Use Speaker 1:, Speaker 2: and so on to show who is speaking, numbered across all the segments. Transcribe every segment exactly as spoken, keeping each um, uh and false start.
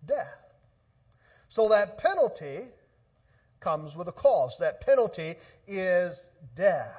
Speaker 1: death. So that penalty comes with a cost. That penalty is death.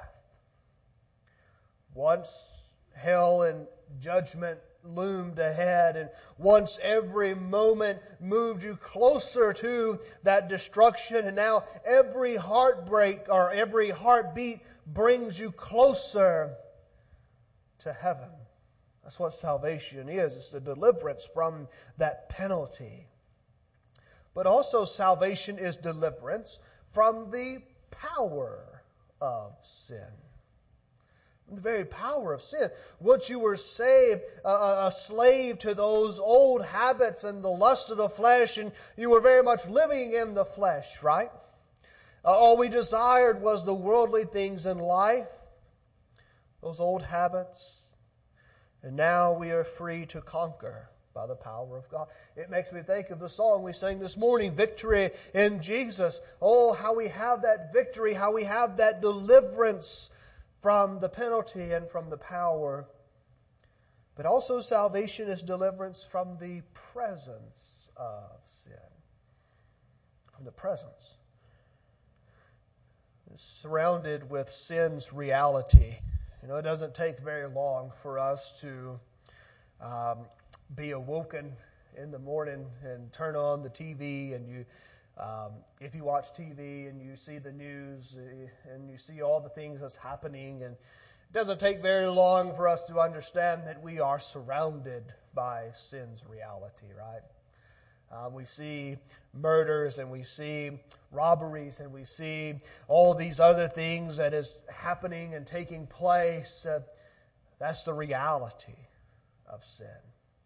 Speaker 1: Once hell and judgment loomed ahead, and once every moment moved you closer to that destruction, and now every heartbreak or every heartbeat brings you closer to heaven. That's what salvation is. It's the deliverance from that penalty. But also salvation is deliverance from the power of sin. The very power of sin. Once you were saved, uh, a slave to those old habits and the lust of the flesh, and you were very much living in the flesh, right? Uh, all we desired was the worldly things in life, those old habits. And now we are free to conquer by the power of God. It makes me think of the song we sang this morning, Victory in Jesus. Oh, how we have that victory, how we have that deliverance from the penalty and from the power. But also salvation is deliverance from the presence of sin. From the presence. It's surrounded with sin's reality. You know, it doesn't take very long for us to um, be awoken in the morning and turn on the T V, and you Um, if you watch T V and you see the news and you see all the things that's happening, and it doesn't take very long for us to understand that we are surrounded by sin's reality, right? Uh, we see murders and we see robberies and we see all these other things that is happening and taking place. Uh, that's the reality of sin.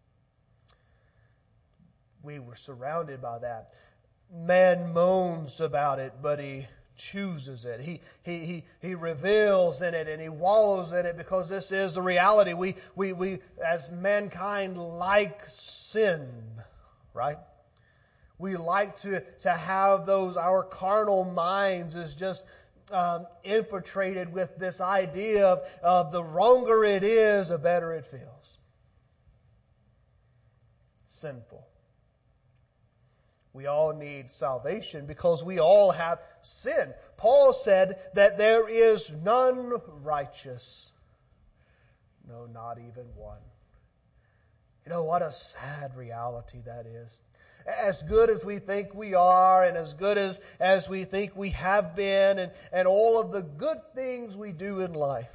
Speaker 1: We were surrounded by that. Man moans about it, but he chooses it. He he he he reveals in it and he wallows in it because this is the reality. We we we as mankind like sin, right? We like to to have those. Our carnal minds is just um, infiltrated with this idea of, of the wronger it is, the better it feels. Sinful. We all need salvation because we all have sin. Paul said that there is none righteous. No, not even one. You know, what a sad reality that is. As good as we think we are, and as good as, as we think we have been, and, and all of the good things we do in life.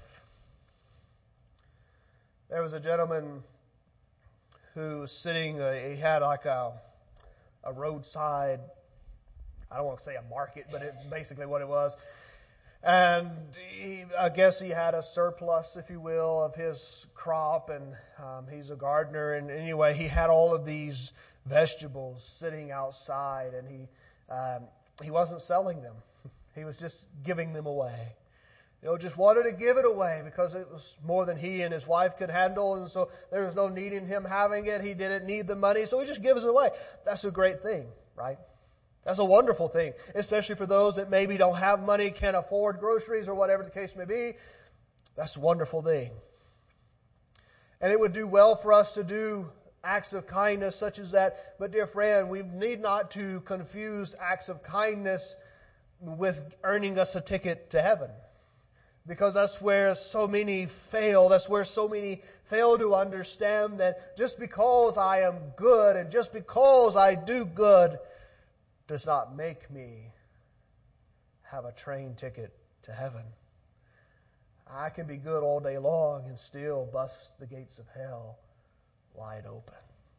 Speaker 1: There was a gentleman who was sitting, uh, he had like a a roadside, I don't want to say a market, but it basically what it was. And he, I guess he had a surplus, if you will, of his crop, and um, he's a gardener. And anyway, he had all of these vegetables sitting outside, and he um, he wasn't selling them. He was just giving them away. You know, just wanted to give it away because it was more than he and his wife could handle, and so there was no need in him having it. He didn't need the money, so he just gives it away. That's a great thing, right? That's a wonderful thing, especially for those that maybe don't have money, can't afford groceries or whatever the case may be. That's a wonderful thing. And it would do well for us to do acts of kindness such as that. But dear friend, we need not to confuse acts of kindness with earning us a ticket to heaven. Because that's where so many fail. That's where so many fail to understand that just because I am good and just because I do good does not make me have a train ticket to heaven. I can be good all day long and still bust the gates of hell wide open.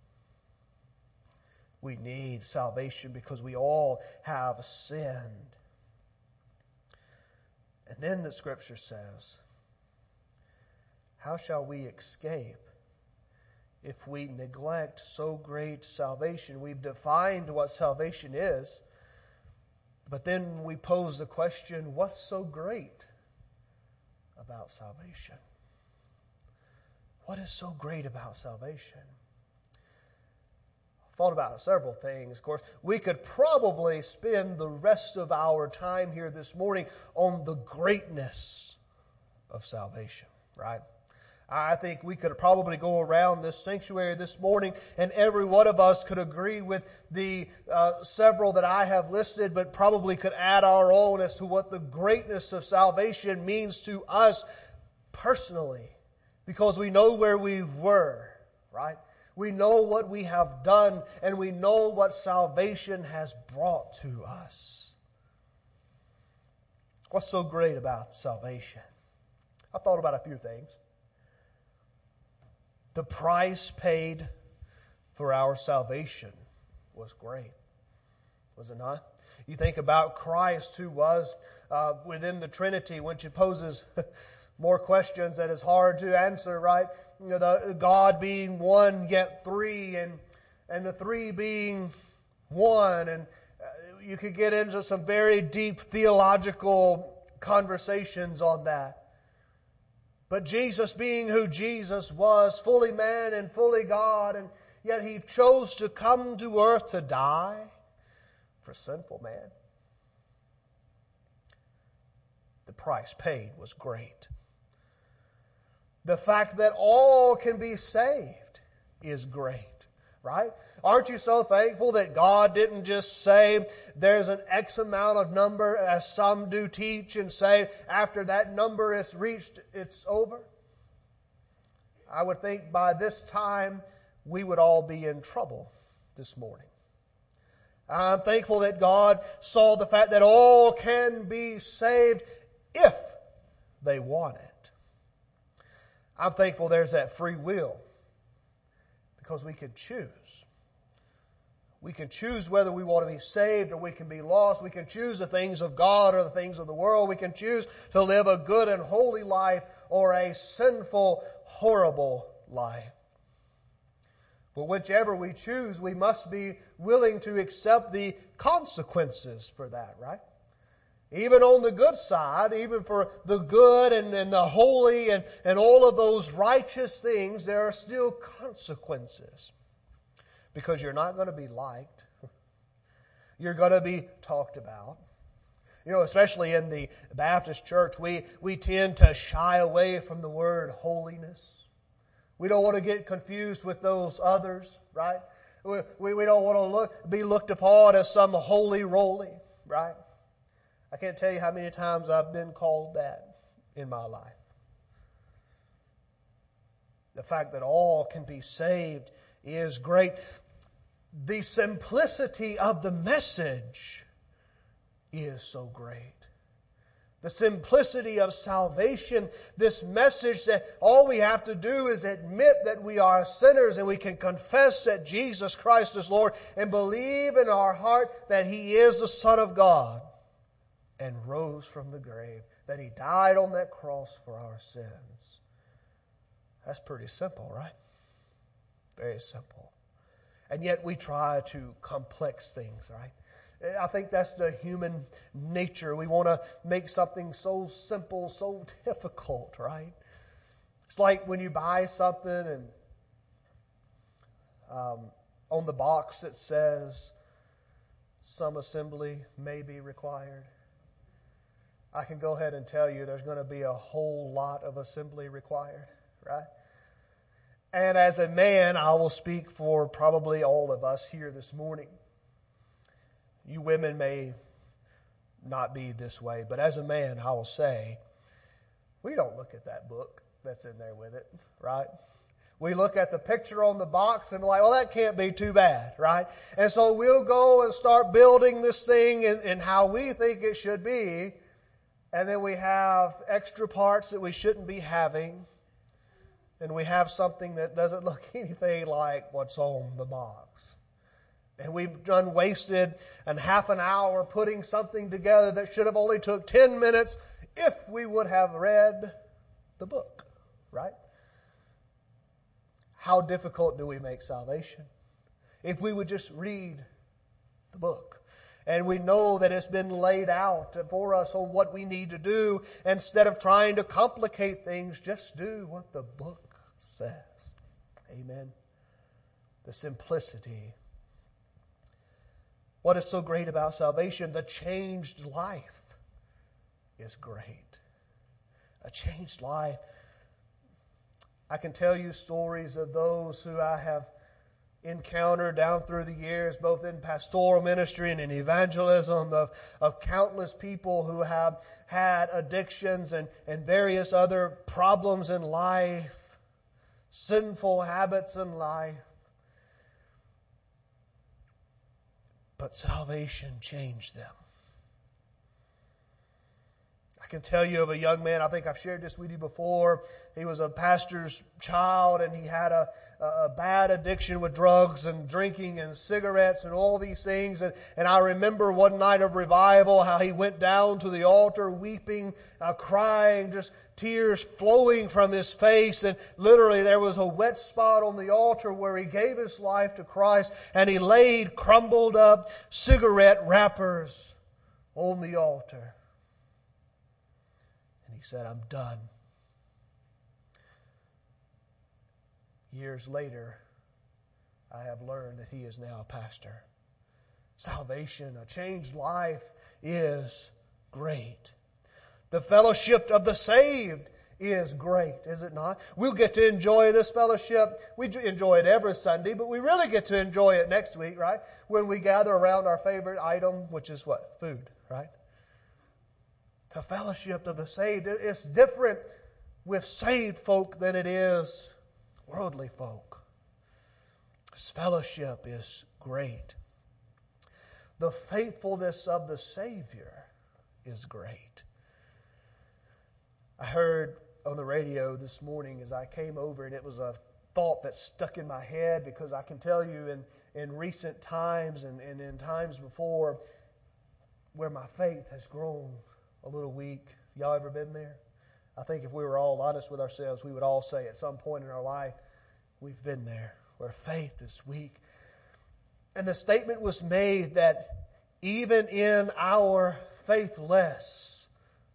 Speaker 1: We need salvation because we all have sinned. And then the Scripture says, how shall we escape if we neglect so great salvation? We've defined what salvation is, but then we pose the question, what's so great about salvation? What is so great about salvation? Thought about several things. Of course, we could probably spend the rest of our time here this morning on the greatness of salvation, right? I think we could probably go around this sanctuary this morning and every one of us could agree with the uh, several that I have listed, but probably could add our own as to what the greatness of salvation means to us personally. Because we know where we were, right? We know what we have done, and we know what salvation has brought to us. What's so great about salvation? I thought about a few things. The price paid for our salvation was great, was it not? You think about Christ, who was uh, within the Trinity, which poses more questions that is hard to answer, right? You know, the God being one yet three, and and the three being one, and uh, you could get into some very deep theological conversations on that. But Jesus being who Jesus was, fully man and fully God, and yet He chose to come to earth to die for sinful man. The price paid was great. The fact that all can be saved is great, right? Aren't you so thankful that God didn't just say there's an X amount of number, as some do teach, and say after that number is reached, it's over? I would think by this time we would all be in trouble this morning. I'm thankful that God saw the fact that all can be saved if they want it. I'm thankful there's that free will because we can choose. We can choose whether we want to be saved or we can be lost. We can choose the things of God or the things of the world. We can choose to live a good and holy life or a sinful, horrible life. But whichever we choose, we must be willing to accept the consequences for that, right? Even on the good side, even for the good and, and the holy and, and all of those righteous things, there are still consequences. Because you're not going to be liked. You're going to be talked about. You know, especially in the Baptist church, we, we tend to shy away from the word holiness. We don't want to get confused with those others, right? We, we, we don't want to look, be looked upon as some holy roly, right? I can't tell you how many times I've been called that in my life. The fact that all can be saved is great. The simplicity of the message is so great. The simplicity of salvation, this message that all we have to do is admit that we are sinners and we can confess that Jesus Christ is Lord and believe in our heart that He is the Son of God and rose from the grave, that He died on that cross for our sins. That's pretty simple, right? Very simple. And yet we try to complex things, right? I think that's the human nature. We want to make something so simple, so difficult, right? It's like when you buy something and um, on the box it says some assembly may be required. I can go ahead and tell you there's going to be a whole lot of assembly required, right? And as a man, I will speak for probably all of us here this morning. You women may not be this way, but as a man, I will say, we don't look at that book that's in there with it, right? We look at the picture on the box and we're like, well, that can't be too bad, right? And so we'll go and start building this thing in, in how we think it should be, and then we have extra parts that we shouldn't be having, and we have something that doesn't look anything like what's on the box. And we've done wasted and half an hour putting something together that should have only took ten minutes if we would have read the book, right? How difficult do we make salvation? If we would just read the book. And we know that it's been laid out for us on what we need to do. Instead of trying to complicate things, just do what the book says. Amen. The simplicity. What is so great about salvation? The changed life is great. A changed life. I can tell you stories of those who I have encountered down through the years, both in pastoral ministry and in evangelism, of, of countless people who have had addictions and, and various other problems in life, sinful habits in life. But salvation changed them. I can tell you of a young man, I think I've shared this with you before. He was a pastor's child, and he had a, a bad addiction with drugs and drinking and cigarettes and all these things. And, and I remember one night of revival how he went down to the altar weeping, uh, crying, just tears flowing from his face. And literally there was a wet spot on the altar where he gave his life to Christ, and he laid crumbled up cigarette wrappers on the altar. And he said, "I'm done." Years later, I have learned that he is now a pastor. Salvation, a changed life, is great. The fellowship of the saved is great, is it not? We'll get to enjoy this fellowship. We enjoy it every Sunday, but we really get to enjoy it next week, right? When we gather around our favorite item, which is what? Food, right? The fellowship of the saved, it's different with saved folk than it is worldly folk. This fellowship is great. The faithfulness of the Savior is great. I heard on the radio this morning as I came over, and it was a thought that stuck in my head, because I can tell you in, in recent times and, and in times before where my faith has grown a little weak. Y'all ever been there? I think if we were all honest with ourselves, we would all say at some point in our life, we've been there, where faith is weak. And the statement was made that even in our faithless,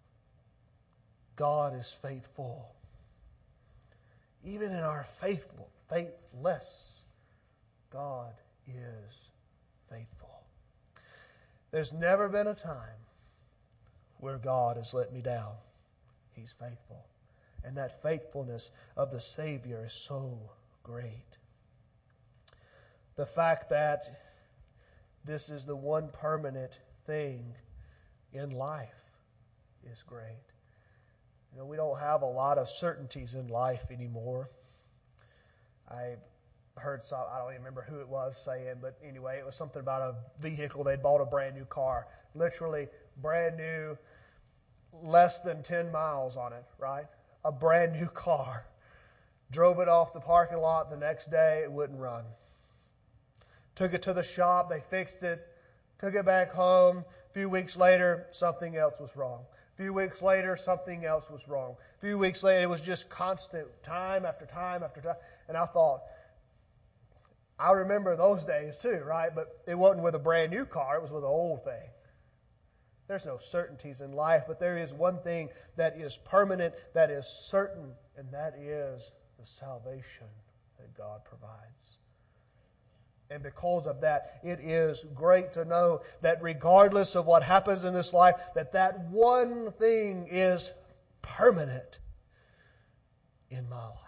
Speaker 1: God is faithful. Even in our faithful, faithless, God is faithful. There's never been a time where God has let me down. He's faithful. And that faithfulness of the Savior is so great. The fact that this is the one permanent thing in life is great. You know, we don't have a lot of certainties in life anymore. I heard some, I don't even remember who it was saying, but anyway, it was something about a vehicle. They'd bought a brand new car. Literally brand new, less than ten miles on it, right? A brand new car. Drove it off the parking lot the next day, it wouldn't run. Took it to the shop, they fixed it, took it back home. A few weeks later, something else was wrong. A few weeks later, something else was wrong. A few weeks later, it was just constant, time after time after time. And I thought, I remember those days too, right? But it wasn't with a brand new car, it was with an old thing. There's no certainties in life, but there is one thing that is permanent, that is certain, and that is the salvation that God provides. And because of that, it is great to know that regardless of what happens in this life, that that one thing is permanent in my life.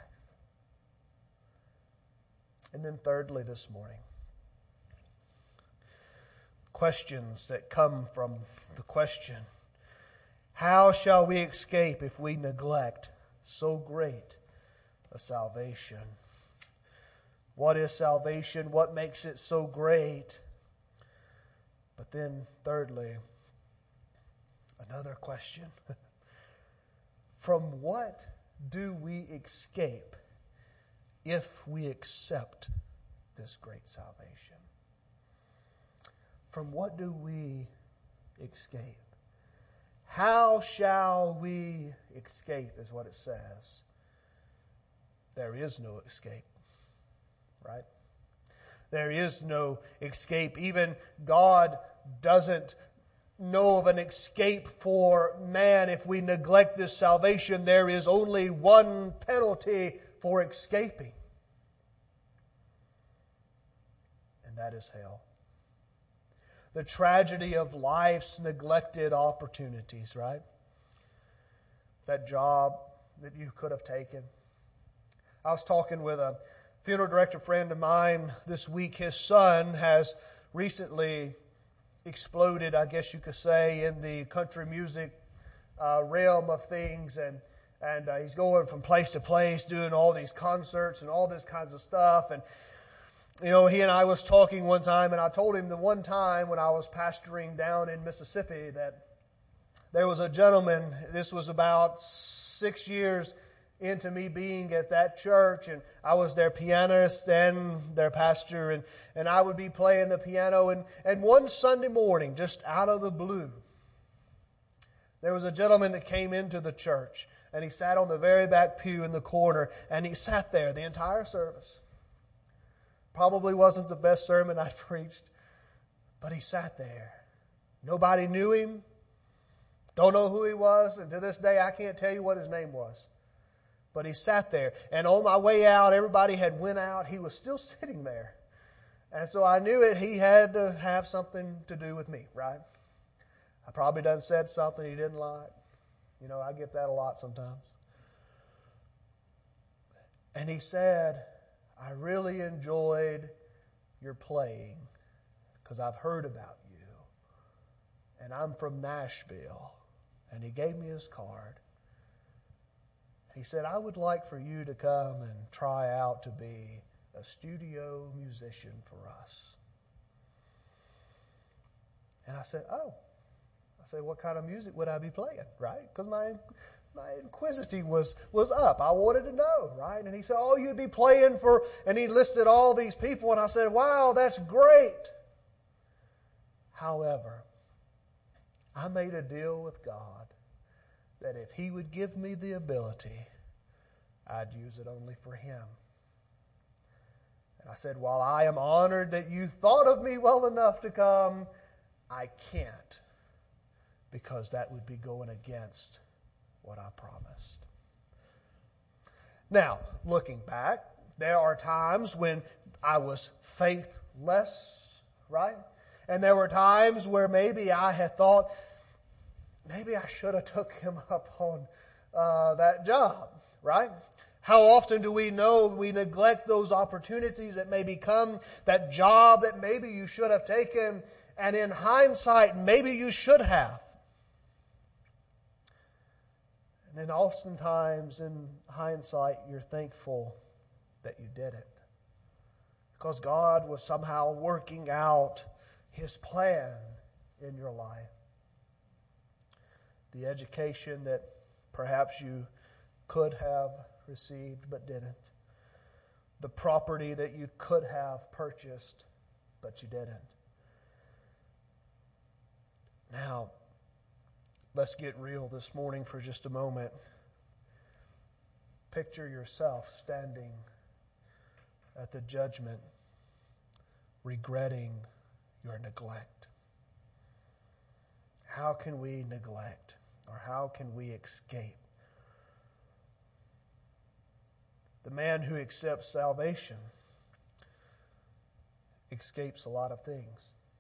Speaker 1: And then thirdly this morning, questions that come from the question, how shall we escape if we neglect so great a salvation? What is salvation? What makes it so great? But then thirdly, another question. From what do we escape if we accept this great salvation? From what do we escape? How shall we escape is what it says. There is no escape, right? There is no escape. Even God doesn't know of an escape for man if we neglect this salvation. There is only one penalty for escaping, and that is hell. The tragedy of life's neglected opportunities, right? That job that you could have taken. I was talking with a funeral director friend of mine this week. His son has recently exploded, I guess you could say, in the country music uh, realm of things, and and uh, he's going from place to place, doing all these concerts and all this kinds of stuff. And you know, he and I was talking one time, and I told him the one time when I was pastoring down in Mississippi that there was a gentleman. This was about six years into me being at that church, and I was their pianist and their pastor, and, and I would be playing the piano, and, and one Sunday morning, just out of the blue, there was a gentleman that came into the church, and he sat on the very back pew in the corner, and he sat there the entire service. Probably wasn't the best sermon I'd preached, but he sat there. Nobody knew him, don't know who he was, and to this day I can't tell you what his name was. But he sat there. And on my way out, everybody had went out. He was still sitting there. And so I knew it. He had to have something to do with me, right? I probably done said something he didn't like. You know, I get that a lot sometimes. And he said, I really enjoyed your playing because I've heard about you. And I'm from Nashville. And he gave me his card. He said, I would like for you to come and try out to be a studio musician for us. And I said, oh. I said, what kind of music would I be playing, right? Because my my inquisitive was, was up. I wanted to know, right? And he said, oh, you'd be playing for, and he listed all these people. And I said, wow, that's great. However, I made a deal with God that if He would give me the ability, I'd use it only for Him. And I said, while I am honored that you thought of me well enough to come, I can't, because that would be going against what I promised. Now, looking back, there are times when I was faithless, right? And there were times where maybe I had thought, maybe I should have took him up on uh, that job, right? How often do we know we neglect those opportunities that may become that job that maybe you should have taken, and in hindsight, maybe you should have. And then oftentimes in hindsight, you're thankful that you did it. Because God was somehow working out His plan in your life. The education that perhaps you could have received but didn't. The property that you could have purchased but you didn't. Now, let's get real this morning for just a moment. Picture yourself standing at the judgment, regretting your neglect. How can we neglect, or how can we escape? The man who accepts salvation escapes a lot of things.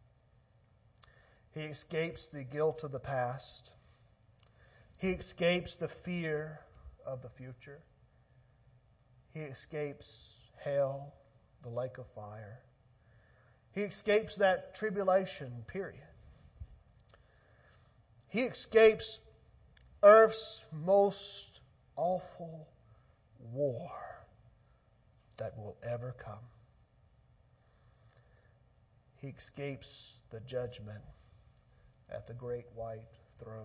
Speaker 1: He escapes the guilt of the past. He escapes the fear of the future. He escapes hell, the lake of fire. He escapes that tribulation, period. He escapes earth's most awful war that will ever come. He escapes the judgment at the great white throne.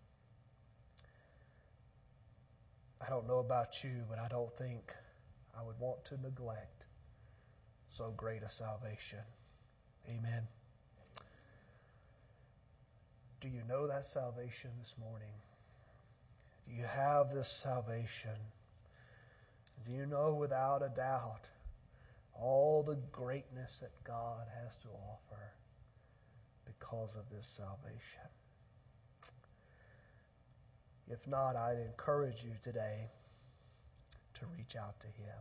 Speaker 1: I don't know about you, but I don't think I would want to neglect so great a salvation. Amen. Do you know that salvation this morning? Do you have this salvation? Do you know without a doubt all the greatness that God has to offer because of this salvation? If not, I'd encourage you today to reach out to Him,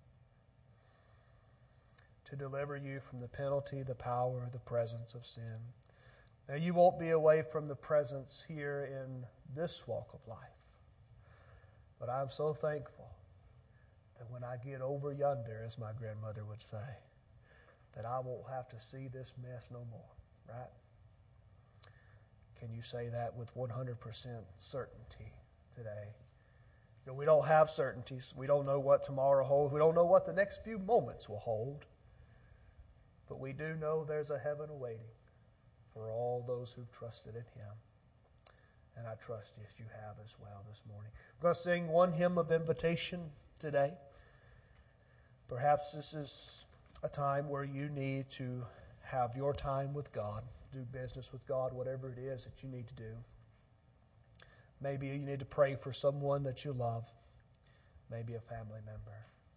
Speaker 1: to deliver you from the penalty, the power, the presence of sin. Now, you won't be away from the presence here in this walk of life, but I'm so thankful that when I get over yonder, as my grandmother would say, that I won't have to see this mess no more, right? Can you say that with one hundred percent certainty today? You know, we don't have certainties. We don't know what tomorrow holds. We don't know what the next few moments will hold. But we do know there's a heaven awaiting for all those who've trusted in Him. And I trust if you have as well this morning. We're going to sing one hymn of invitation today. Perhaps this is a time where you need to have your time with God, do business with God, whatever it is that you need to do. Maybe you need to pray for someone that you love, maybe a family member.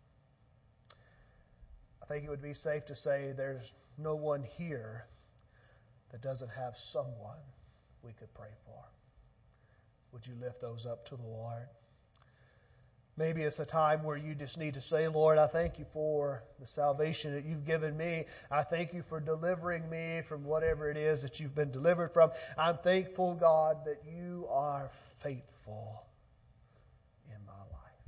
Speaker 1: I think it would be safe to say there's no one here that doesn't have someone we could pray for. Would you lift those up to the Lord? Maybe it's a time where you just need to say, Lord, I thank you for the salvation that you've given me. I thank you for delivering me from whatever it is that you've been delivered from. I'm thankful, God, that you are faithful in my life.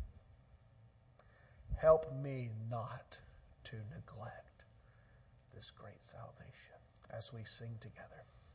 Speaker 1: Help me not to neglect this great salvation as we sing together.